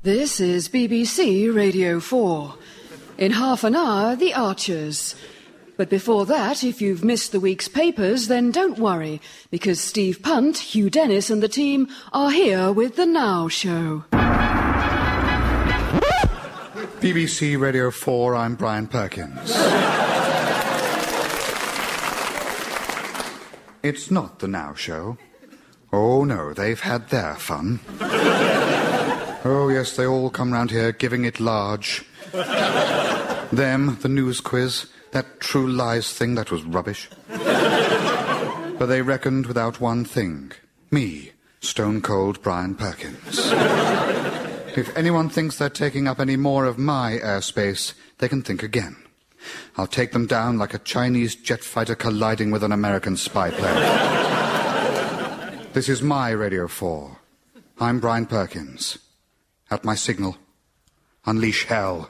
This is BBC Radio 4. In half an hour, The Archers. But before that, if you've missed the week's papers, then don't worry, because Steve Punt, Hugh Dennis and the team are here with The Now Show. BBC Radio 4, I'm Brian Perkins. It's not The Now Show. Oh, no, they've had their fun. Oh, yes, they all come round here giving it large. Them, the news quiz, that True Lies thing, that was rubbish. But they reckoned without one thing. Me, Stone Cold Brian Perkins. If anyone thinks they're taking up any more of my airspace, they can think again. I'll take them down like a Chinese jet fighter colliding with an American spy plane. This is my Radio 4. I'm Brian Perkins. At my signal, unleash hell.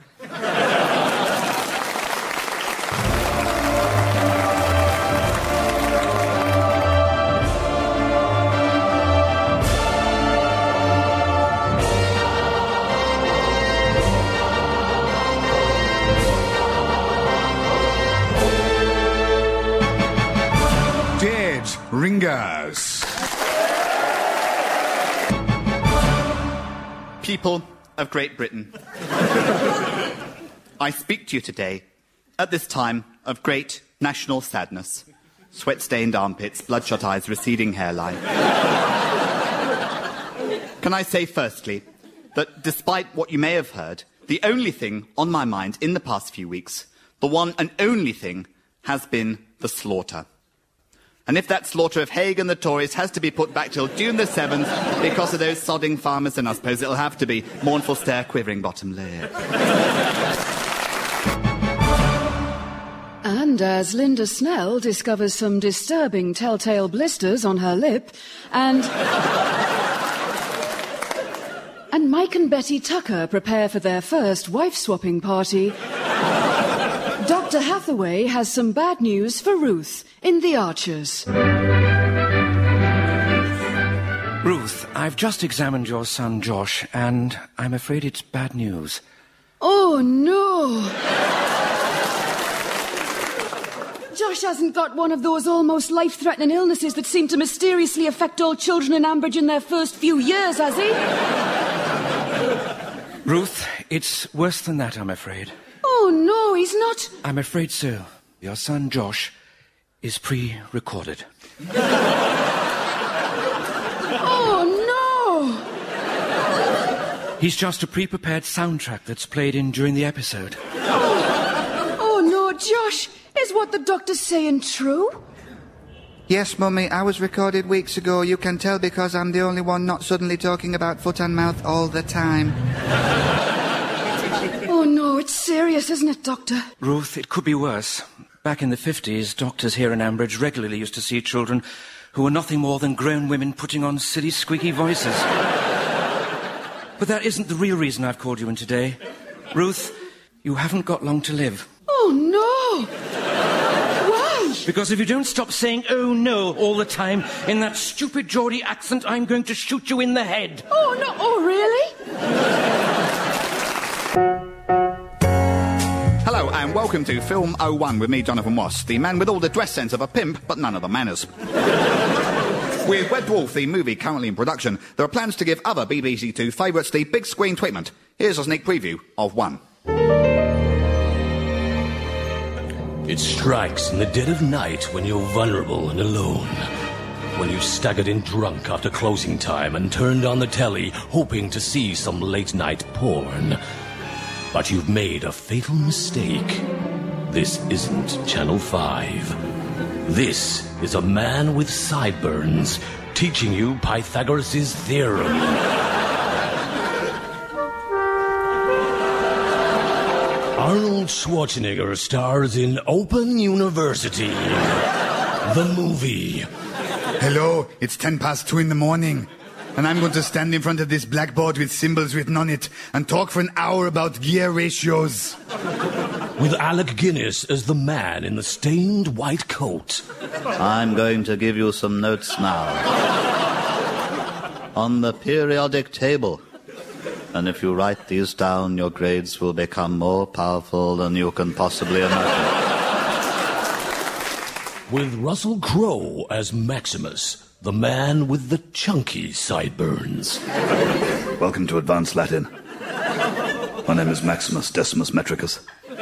Dead Ringers. People of Great Britain, I speak to you today at this time of great national sadness. Sweat-stained armpits, bloodshot eyes, receding hairline. Can I say firstly that despite what you may have heard, the only thing on my mind in the past few weeks, the one and only thing, has been the slaughter. And if that slaughter of Haig and the Tories has to be put back till June the 7th because of those sodding farmers, then I suppose it'll have to be mournful stare, quivering bottom lip. And as Linda Snell discovers some disturbing telltale blisters on her lip, and Mike and Betty Tucker prepare for their first wife-swapping party, Dr. Hathaway has some bad news for Ruth in The Archers. Ruth, I've just examined your son Josh, and I'm afraid it's bad news. Oh, no. Josh hasn't got one of those almost life-threatening illnesses that seem to mysteriously affect all children in Ambridge in their first few years, has he? Ruth, it's worse than that, I'm afraid. Oh, no, he's not. I'm afraid so. Your son Josh is pre-recorded. Oh, no! He's just a pre-prepared soundtrack that's played in during the episode. Oh, no, Josh, is what the doctor's saying true? Yes, Mummy, I was recorded weeks ago. You can tell because I'm the only one not suddenly talking about foot and mouth all the time. Oh, no, it's serious, isn't it, Doctor? Ruth, it could be worse. Back in the 50s, doctors here in Ambridge regularly used to see children who were nothing more than grown women putting on silly, squeaky voices. But that isn't the real reason I've called you in today. Ruth, you haven't got long to live. Oh, no! Why? Because if you don't stop saying, oh, no, all the time in that stupid Geordie accent, I'm going to shoot you in the head. Oh, no, oh, really? Hello and welcome to Film 01 with me, Jonathan Ross, the man with all the dress sense of a pimp, but none of the manners. With Red Dwarf, the movie currently in production, there are plans to give other BBC Two favourites the big screen treatment. Here's a sneak preview of one. It strikes in the dead of night when you're vulnerable and alone. When you staggered in drunk after closing time and turned on the telly hoping to see some late-night porn. But you've made a fatal mistake. This isn't Channel 5. This is a man with sideburns teaching you Pythagoras' theorem. Arnold Schwarzenegger stars in Open University, the movie. Hello, it's 2:10 in the morning. And I'm going to stand in front of this blackboard with symbols written on it and talk for an hour about gear ratios. With Alec Guinness as the man in the stained white coat. I'm going to give you some notes now. On the periodic table. And if you write these down, your grades will become more powerful than you can possibly imagine. With Russell Crowe as Maximus, the man with the chunky sideburns. Welcome to Advanced Latin. My name is Maximus Decimus Metricus.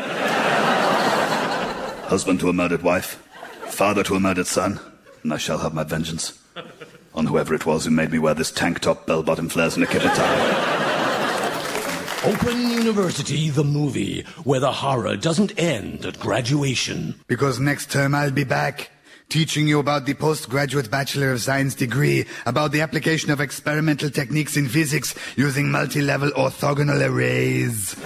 Husband to a murdered wife, father to a murdered son, and I shall have my vengeance on whoever it was who made me wear this tank top, bell-bottom flares, and a kipper tie. Open University, the movie, where the horror doesn't end at graduation. Because next term I'll be back, teaching you about the postgraduate Bachelor of Science degree, about the application of experimental techniques in physics using multi-level orthogonal arrays.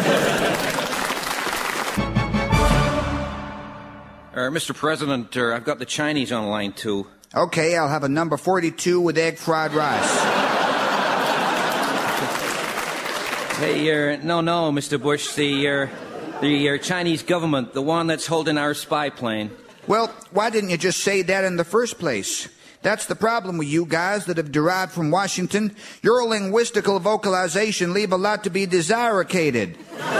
Mr. President, I've got the Chinese on line 2. Okay, I'll have a number 42 with egg fried rice. Hey, no, Mr. Bush, the Chinese government, the one that's holding our spy plane. Well, why didn't you just say that in the first place? That's the problem with you guys that have derived from Washington. Your linguistical vocalization leave a lot to be desirecated.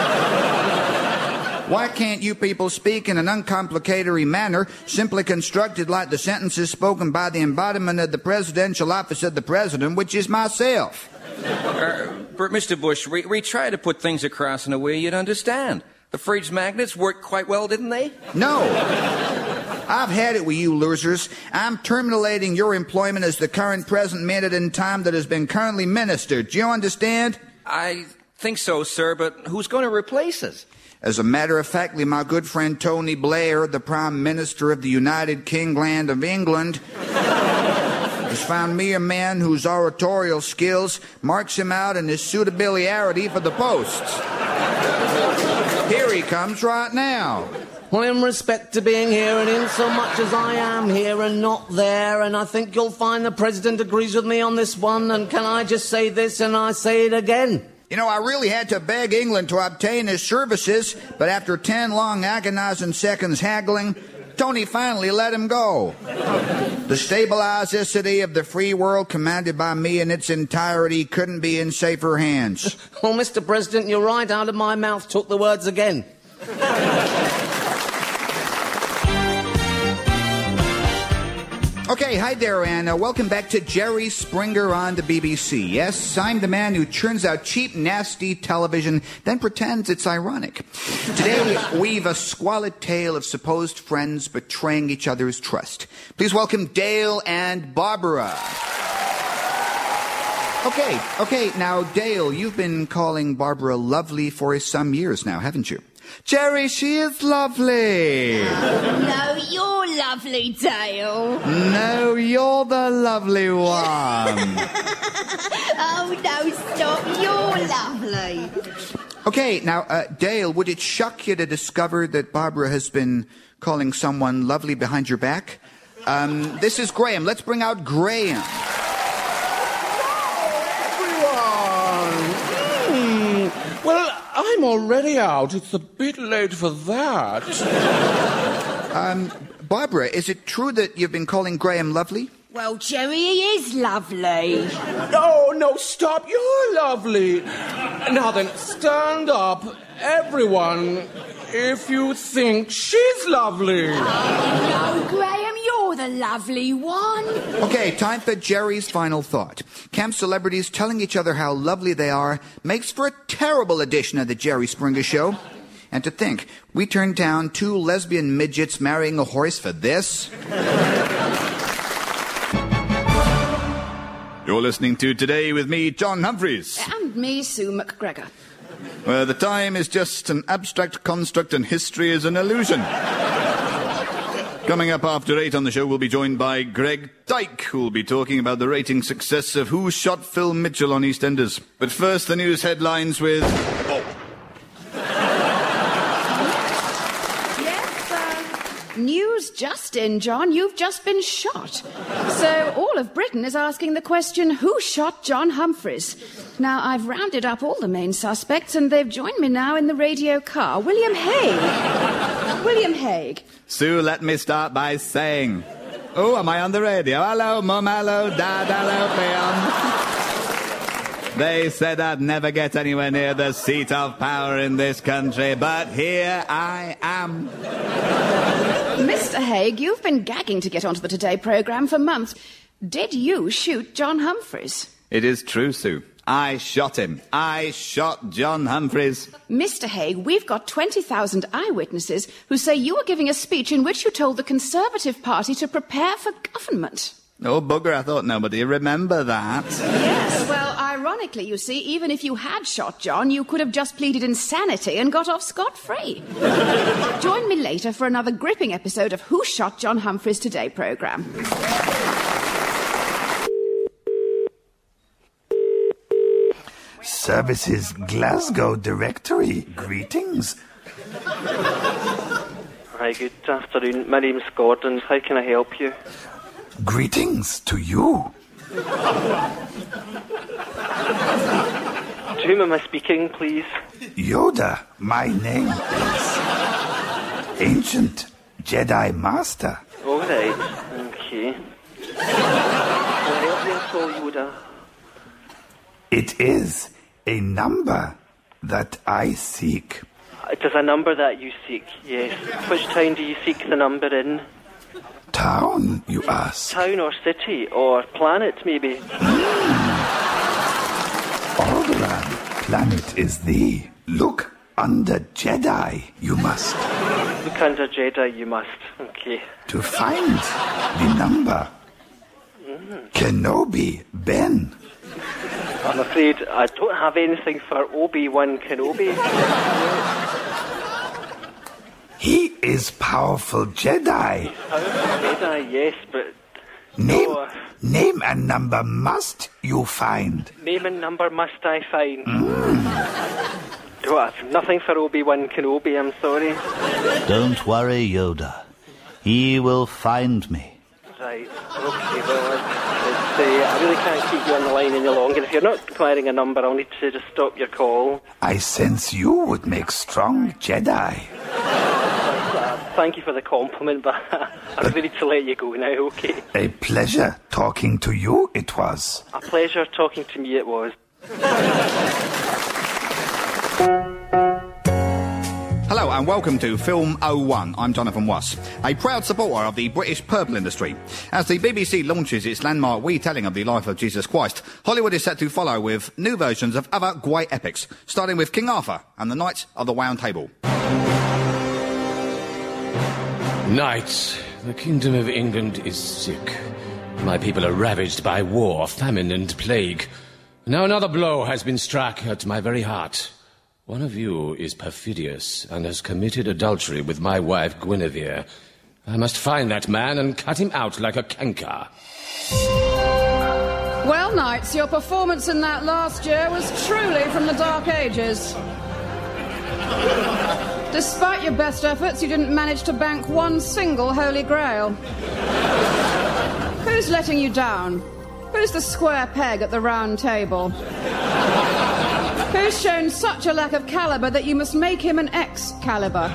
Why can't you people speak in an uncomplicatory manner, simply constructed like the sentences spoken by the embodiment of the presidential office of the president, which is myself? Mr. Bush, we try to put things across in a way you'd understand. The fridge magnets worked quite well, didn't they? No. I've had it with you losers. I'm terminating your employment as the current present minute in time that has been currently ministered. Do you understand? I think so, sir, but who's going to replace us? As a matter of fact, my good friend Tony Blair, the Prime Minister of the United Kingland of England, has found me a man whose oratorial skills marks him out in his suitability for the posts. Here he comes right now. Well, in respect to being here, and in so much as I am here and not there, and I think you'll find the President agrees with me on this one, and can I just say this and I say it again? You know, I really had to beg England to obtain his services, but after 10 long agonizing seconds haggling, Tony finally let him go. The stabilizicity of the free world commanded by me in its entirety couldn't be in safer hands. Well, Mr. President, you're right. Out of my mouth took the words again. Okay, hi there, and welcome back to Jerry Springer on the BBC. Yes, I'm the man who churns out cheap, nasty television, then pretends it's ironic. Today, we weave a squalid tale of supposed friends betraying each other's trust. Please welcome Dale and Barbara. Okay, now, Dale, you've been calling Barbara lovely for some years now, haven't you? Jerry, she is lovely. No, you're lovely, Dale. No, you're the lovely one. Oh, no, stop. You're lovely. Okay, now, Dale, would it shock you to discover that Barbara has been calling someone lovely behind your back? This is Graham. Let's bring out Graham. Well, I'm already out. It's a bit late for that. Barbara, is it true that you've been calling Graham lovely? Well, Jerry, he is lovely. No, stop. You're lovely. Now then, stand up, everyone, if you think she's lovely. No, Graham, you're the lovely one. Okay, time for Jerry's final thought. Camp celebrities telling each other how lovely they are makes for a terrible edition of the Jerry Springer Show. And to think, we turned down 2 lesbian midgets marrying a horse for this? You're listening to Today with me, John Humphreys. And me, Sue McGregor. Where the time is just an abstract construct and history is an illusion. Coming up after 8 on the show, we'll be joined by Greg Dyke, who will be talking about the rating success of Who Shot Phil Mitchell on EastEnders. But first, the news headlines with... News just in, John. You've just been shot. So all of Britain is asking the question, who shot John Humphreys? Now, I've rounded up all the main suspects, and they've joined me now in the radio car. William Hague. William Hague. Sue, let me start by saying... Oh, am I on the radio? Hello, Mum, hello, Dad, hello, They said I'd never get anywhere near the seat of power in this country, but here I am. Mr. Haig, you've been gagging to get onto the Today programme for months. Did you shoot John Humphreys? It is true, Sue. I shot him. I shot John Humphreys. Mr. Haig, we've got 20,000 eyewitnesses who say you were giving a speech in which you told the Conservative Party to prepare for government. Oh, bugger, I thought nobody remember that. Yes, well, ironically, you see, even if you had shot John, you could have just pleaded insanity and got off scot-free. Join me later for another gripping episode of Who Shot John Humphreys Today programme. Services Glasgow Directory. Greetings. Hi, good afternoon. My name's Gordon. How can I help you? Greetings to you. To whom am I speaking, please? Yoda, my name is Ancient Jedi Master. All right, okay. Can I help you at all, Yoda? It is a number that I seek. It is a number that you seek, yes. Which town do you seek the number in? Town, you ask? Town or city or planet, maybe? Alderaan planet is thee. Look under Jedi, you must. Look under Jedi, you must. Okay. To find the number. Kenobi Ben. I'm afraid I don't have anything for Obi-Wan Kenobi. He is powerful Jedi. Powerful Jedi, yes, but... Name and number must you find. Name and number must I find. Oh, I've nothing for Obi-Wan Kenobi, I'm sorry. Don't worry, Yoda. He will find me. Right, okay, well, I really can't keep you on the line any longer. If you're not acquiring a number, I'll need to just stop your call. I sense you would make strong Jedi. Thank you for the compliment, but I really need to let you go now, okay? A pleasure talking to you, it was. A pleasure talking to me, it was. Hello and welcome to Film 01. I'm Jonathan Wass, a proud supporter of the British purple industry. As the BBC launches its landmark retelling of the life of Jesus Christ, Hollywood is set to follow with new versions of other great epics, starting with King Arthur and the Knights of the Round Table. Knights, the Kingdom of England is sick. My people are ravaged by war, famine and plague. Now another blow has been struck at my very heart. One of you is perfidious and has committed adultery with my wife Guinevere. I must find that man and cut him out like a canker. Well, Knights, your performance in that last year was truly from the Dark Ages. Despite your best efforts, you didn't manage to bank one single Holy Grail. Who's letting you down? Who's the square peg at the round table? Who's shown such a lack of calibre that you must make him an Excalibur?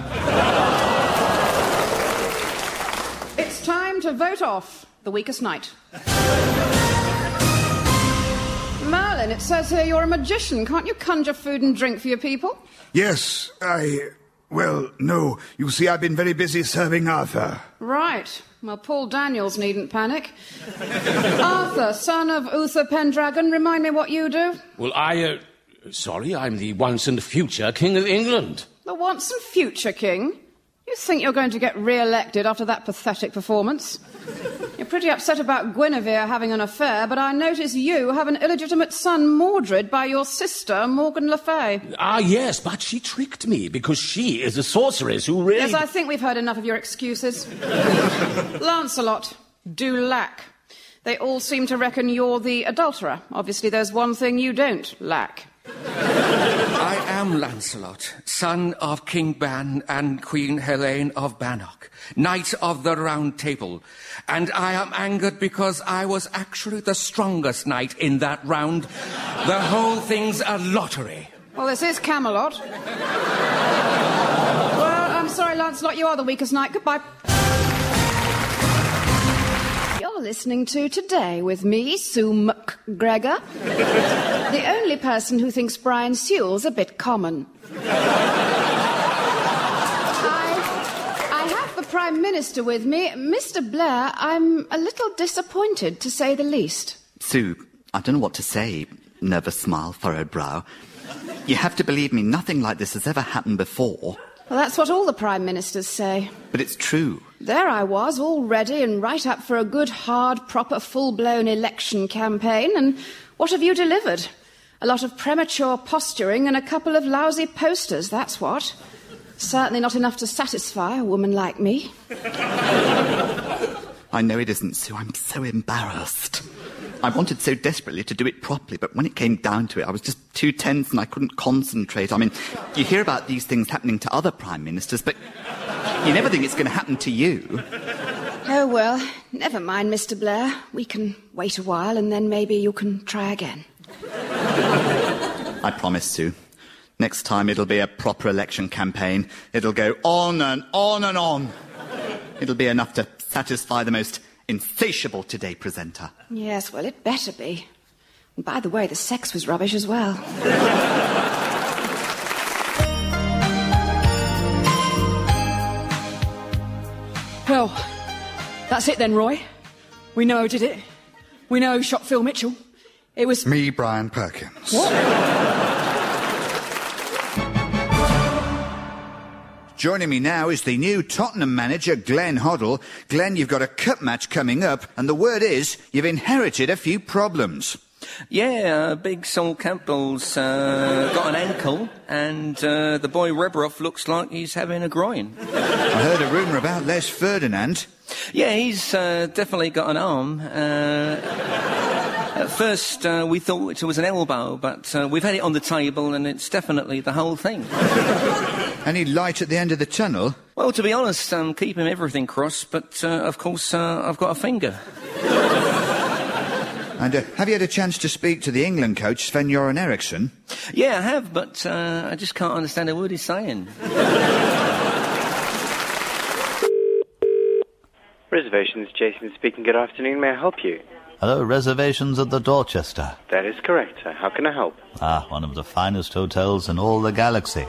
It's time to vote off the weakest knight. Merlin, it says here you're a magician. Can't you conjure food and drink for your people? Yes, well, no. You see, I've been very busy serving Arthur. Right. Well, Paul Daniels needn't panic. Arthur, son of Uther Pendragon, remind me what you do. Well, Sorry, I'm the once and future King of England. The once and future king? You think you're going to get re-elected after that pathetic performance? You're pretty upset about Guinevere having an affair, but I notice you have an illegitimate son, Mordred, by your sister, Morgan Le Fay. Ah, yes, but she tricked me because she is a sorceress who really... Yes, I think we've heard enough of your excuses. Lancelot, du Lac. They all seem to reckon you're the adulterer. Obviously, there's one thing you don't lack. I am Lancelot, son of King Ban and Queen Helene of Bannock, Knight of the Round Table, and I am angered because I was actually the strongest knight in that round. The whole thing's a lottery. Well, this is Camelot. Well, I'm sorry, Lancelot, you are the weakest knight. Goodbye. You're listening to Today with me, Sue McGregor, the only person who thinks Brian Sewell's a bit common. I have the Prime Minister with me. Mr. Blair, I'm a little disappointed, to say the least. Sue, I don't know what to say. Nervous smile, furrowed brow. You have to believe me, nothing like this has ever happened before. Well, that's what all the Prime Ministers say. But it's true. There I was, all ready and right up for a good, hard, proper, full-blown election campaign, and what have you delivered? A lot of premature posturing and a couple of lousy posters, that's what. Certainly not enough to satisfy a woman like me. I know it isn't, Sue. I'm so embarrassed. I wanted so desperately to do it properly, but when it came down to it, I was just too tense and I couldn't concentrate. I mean, you hear about these things happening to other Prime Ministers, but you never think it's going to happen to you. Oh, well, never mind, Mr. Blair. We can wait a while and then maybe you can try again. I promise, Sue. Next time it'll be a proper election campaign. It'll go on and on and on. It'll be enough to satisfy the most insatiable Today presenter. Yes, well, it better be. And by the way, the sex was rubbish as well. Well, that's it then, Roy. We know who did it. We know who shot Phil Mitchell. It was... Me, Brian Perkins. What? Joining me now is the new Tottenham manager, Glenn Hoddle. Glenn, you've got a cup match coming up, and the word is you've inherited a few problems. Yeah, big Sol Campbell's got an ankle, and the boy Rebroff looks like he's having a groin. I heard a rumour about Les Ferdinand. Yeah, he's definitely got an arm. At first, we thought it was an elbow, but we've had it on the table, and it's definitely the whole thing. Any light at the end of the tunnel? Well, to be honest, I'm keeping everything crossed, but, of course, I've got a finger. And have you had a chance to speak to the England coach, Sven-Göran Eriksson? Yeah, I have, but I just can't understand a word he's saying. Reservations, Jason speaking. Good afternoon. May I help you? Hello, reservations at the Dorchester. That is correct, sir. How can I help? One of the finest hotels in all the galaxy.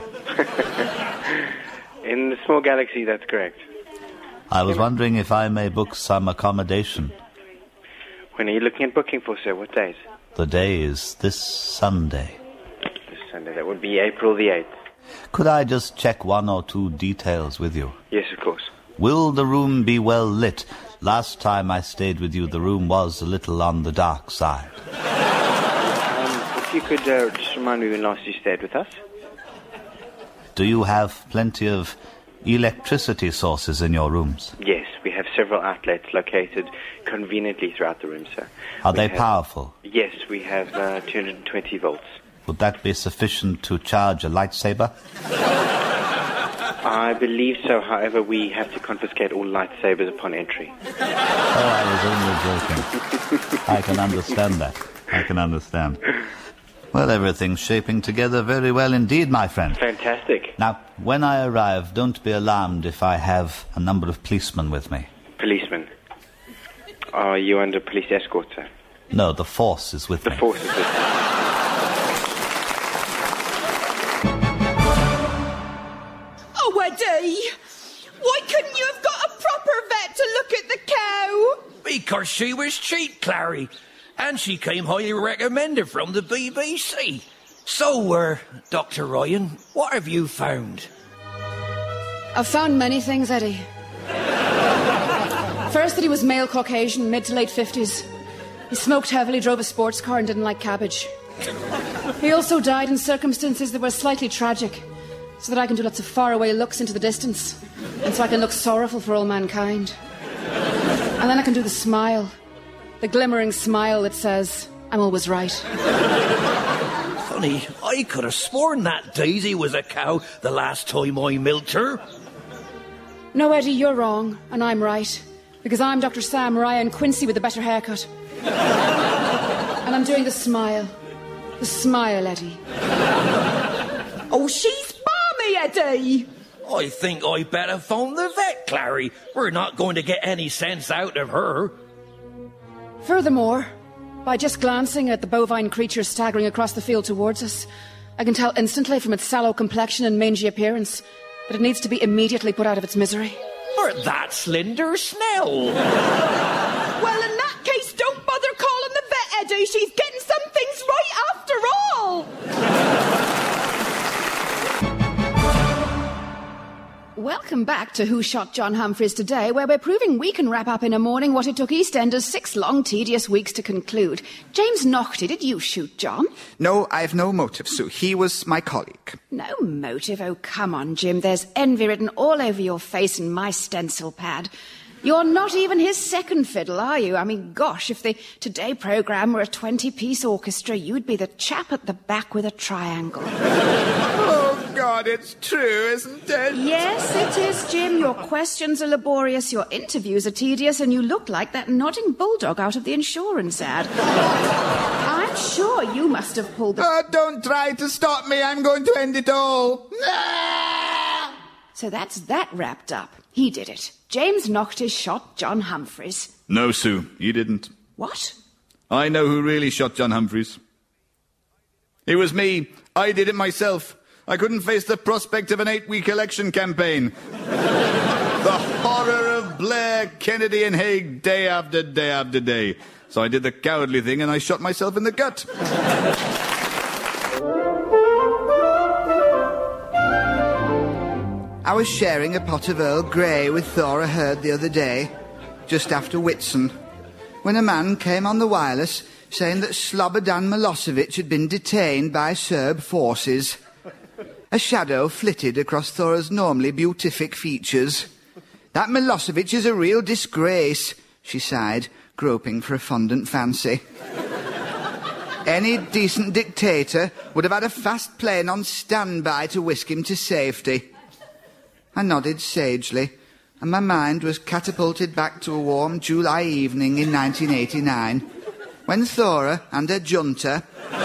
In the small galaxy, that's correct. I was wondering if I may book some accommodation. When are you looking at booking for, sir? What days? The day is this Sunday. This Sunday. That would be April the 8th. Could I just check one or two details with you? Yes, of course. Will the room be well lit? Last time I stayed with you, the room was a little on the dark side. If you could just remind me when last you stayed with us. Do you have plenty of electricity sources in your rooms? Yes, we have several outlets located conveniently throughout the room, sir. Are they powerful? Yes, we have 220 volts. Would that be sufficient to charge a lightsaber? I believe so. However, we have to confiscate all lightsabers upon entry. Oh, I was only joking. I can understand that. I can understand. Well, everything's shaping together very well indeed, my friend. Fantastic. Now, when I arrive, don't be alarmed if I have a number of policemen with me. Policemen? Are you under police escort, sir? No, the force is with me. The force is with me. Oh, Eddie! Why couldn't you have got a proper vet to look at the cow? Because she was cheap, Clary. And she came highly recommended from the BBC. So, Dr. Ryan, what have you found? I've found many things, Eddie. First, that he was male Caucasian, mid to late 50s. He smoked heavily, drove a sports car and didn't like cabbage. He also died in circumstances that were slightly tragic, so that I can do lots of faraway looks into the distance, and so I can look sorrowful for all mankind. And then I can do the smile. The glimmering smile that says, I'm always right. Funny, I could have sworn that Daisy was a cow the last time I milked her. No, Eddie, you're wrong, and I'm right. Because I'm Dr. Sam Ryan Quincy with a better haircut. And I'm doing the smile. The smile, Eddie. Oh, she's balmy, Eddie! I think I better phone the vet, Clary. We're not going to get any sense out of her. Furthermore, by just glancing at the bovine creature staggering across the field towards us, I can tell instantly from its sallow complexion and mangy appearance that it needs to be immediately put out of its misery. Or that's Linda Snell. Well, in that case, don't bother calling the vet, Eddie. She's getting some things right after all. Welcome back to Who Shot John Humphreys Today, where we're proving we can wrap up in a morning what it took EastEnders 6 long, tedious weeks to conclude. James Naughty, did you shoot John? No, I have no motive, Sue. He was my colleague. No motive? Oh, come on, Jim. There's envy written all over your face and my stencil pad. You're not even his second fiddle, are you? I mean, gosh, if the Today programme were a 20-piece orchestra, you'd be the chap at the back with a triangle. Oh, God, it's true, isn't it? Yes, it is, Jim. Your questions are laborious, your interviews are tedious, and you look like that nodding bulldog out of the insurance ad. I'm sure you must have pulled the... Oh, don't try to stop me. I'm going to end it all. So that's that wrapped up. He did it. James Naughty shot John Humphreys. No, Sue, he didn't. What? I know who really shot John Humphreys. It was me. I did it myself. I couldn't face the prospect of an 8-week election campaign. The horror of Blair, Kennedy and Haig day after day after day. So I did the cowardly thing and I shot myself in the gut. I was sharing a pot of Earl Grey with Thora Hird the other day, just after Whitsun, when a man came on the wireless saying that Slobodan Milosevic had been detained by Serb forces. A shadow flitted across Thora's normally beatific features. That Milosevic is a real disgrace, she sighed, groping for a fondant fancy. Any decent dictator would have had a fast plane on standby to whisk him to safety. I nodded sagely, and my mind was catapulted back to a warm July evening in 1989, when Thora and her junta,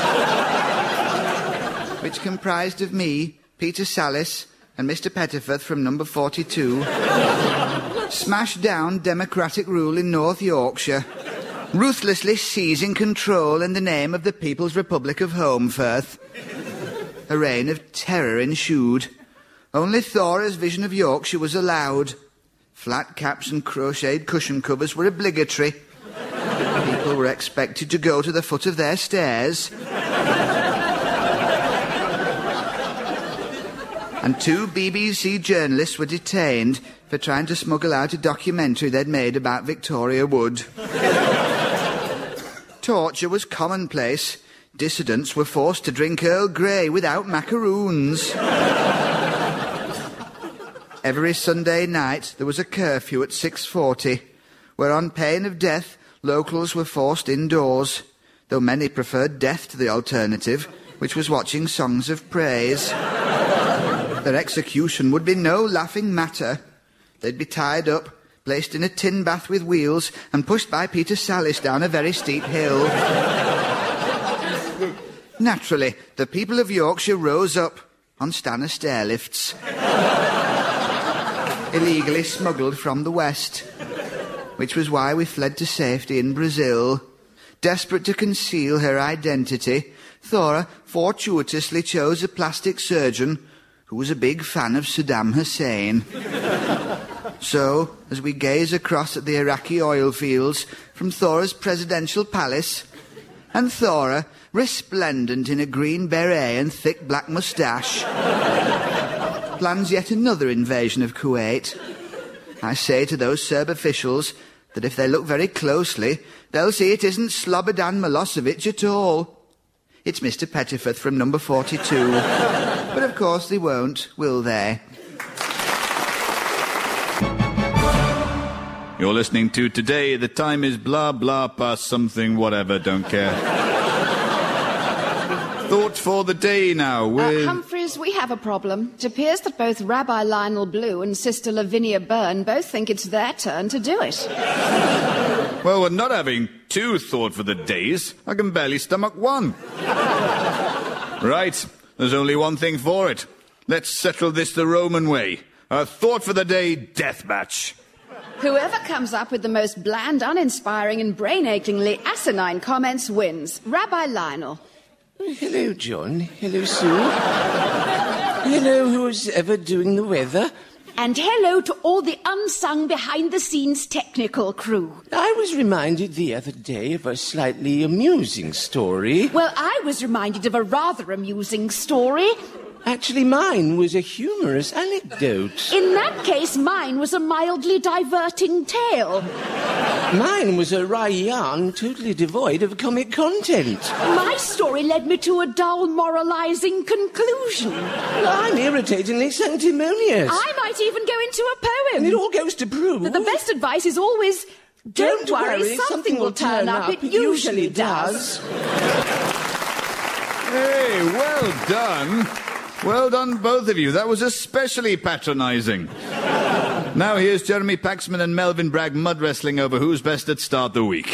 which comprised of me, Peter Sallis, and Mr. Pettiforth from number 42, smashed down democratic rule in North Yorkshire, ruthlessly seizing control in the name of the People's Republic of Holmfirth. A reign of terror ensued. Only Thora's vision of Yorkshire was allowed. Flat caps and crocheted cushion covers were obligatory. People were expected to go to the foot of their stairs. And 2 BBC journalists were detained for trying to smuggle out a documentary they'd made about Victoria Wood. Torture was commonplace. Dissidents were forced to drink Earl Grey without macaroons. Every Sunday night there was a curfew at 6:40, where on pain of death locals were forced indoors, though many preferred death to the alternative, which was watching songs of praise. Their execution would be no laughing matter. They'd be tied up, placed in a tin bath with wheels, and pushed by Peter Sallis down a very steep hill. Naturally, the people of Yorkshire rose up on Stanner stairlifts, illegally smuggled from the west, which was why we fled to safety in Brazil. Desperate to conceal her identity, Thora fortuitously chose a plastic surgeon who was a big fan of Saddam Hussein. So, as we gaze across at the Iraqi oil fields from Thora's presidential palace, and Thora, resplendent in a green beret and thick black moustache, plans yet another invasion of Kuwait, I say to those Serb officials that if they look very closely, they'll see it isn't Slobodan Milosevic at all. It's Mr. Pettiforth from number 42. But of course they won't, will they? You're listening to Today. The time is blah, blah, past something, whatever, don't care. Thought for the day now with... Humphreys, we have a problem. It appears that both Rabbi Lionel Blue and Sister Lavinia Byrne both think it's their turn to do it. Well, we're not having 2 thought for the days. I can barely stomach 1. Right, there's only one thing for it. Let's settle this the Roman way. A thought for the day death match. Whoever comes up with the most bland, uninspiring, and brain-achingly asinine comments wins. Rabbi Lionel. Hello, John. Hello, Sue. Hello, who's ever doing the weather? And hello to all the unsung behind-the-scenes technical crew. I was reminded the other day of a slightly amusing story. Well, I was reminded of a rather amusing story. Actually, mine was a humorous anecdote. In that case, mine was a mildly diverting tale. Mine was a wry yarn totally devoid of comic content. My story led me to a dull, moralizing conclusion. Well, I'm irritatingly sanctimonious. I might even go into a poem. And it all goes to prove that the best advice is always, don't worry, something will turn up. It usually does. Hey, well done. Well done, both of you. That was especially patronising. Now here's Jeremy Paxman and Melvin Bragg mud wrestling over who's best at start the week.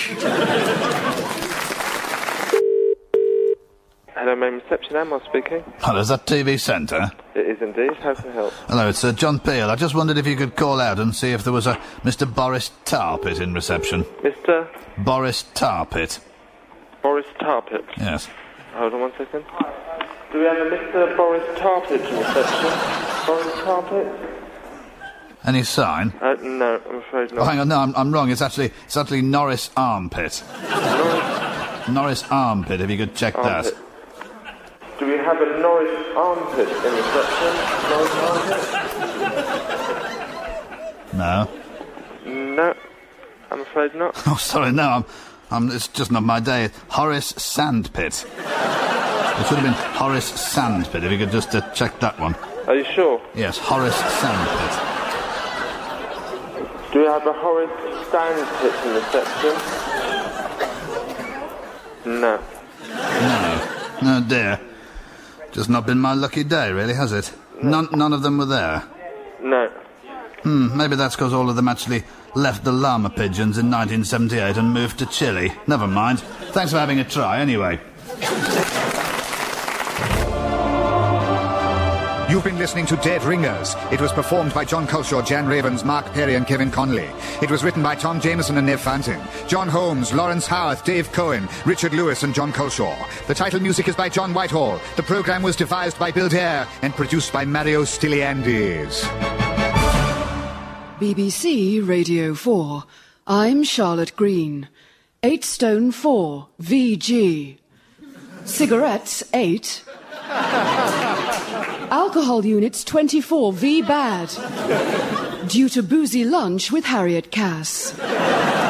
Hello, main reception. Amal speaking. Hello, is that TV Centre? It is indeed. How can I help? Hello, it's John Peel. I just wondered if you could call out and see if there was a Mr. Boris Tarpit in reception. Mr. Boris Tarpit. Boris Tarpit? Yes. Hold on 1 second. Do we have a Mr. Boris Tarpit in reception? Boris Tarpit? Any sign? No, I'm afraid not. Oh, hang on, no, I'm wrong. It's actually Norris Armpit. Norris Armpit, if you could check Armpit. that. Do we have a Norris Armpit in reception? Norris Armpit? No. No, I'm afraid not. Oh, sorry, no, it's just not my day. Horace Sandpit. It should have been Horace Sandpit, if you could just check that one. Are you sure? Yes, Horace Sandpit. Do we have a Horace Sandpit in reception? No. No, dear. Just not been my lucky day, really, has it? No. None of them were there? No. Maybe that's because all of them actually left the llama pigeons in 1978 and moved to Chile. Never mind. Thanks for having a try, anyway. You've been listening to Dead Ringers. It was performed by John Culshaw, Jan Ravens, Mark Perry and Kevin Connolly. It was written by Tom Jameson and Nev Fantin, John Holmes, Lawrence Howarth, Dave Cohen, Richard Lewis and John Culshaw. The title music is by John Whitehall. The programme was devised by Bill Dare and produced by Mario Stylianidis. BBC Radio 4. I'm Charlotte Green. 8 stone 4, VG. Cigarettes, 8. Alcohol units, 24, V bad. Due to boozy lunch with Harriet Cass.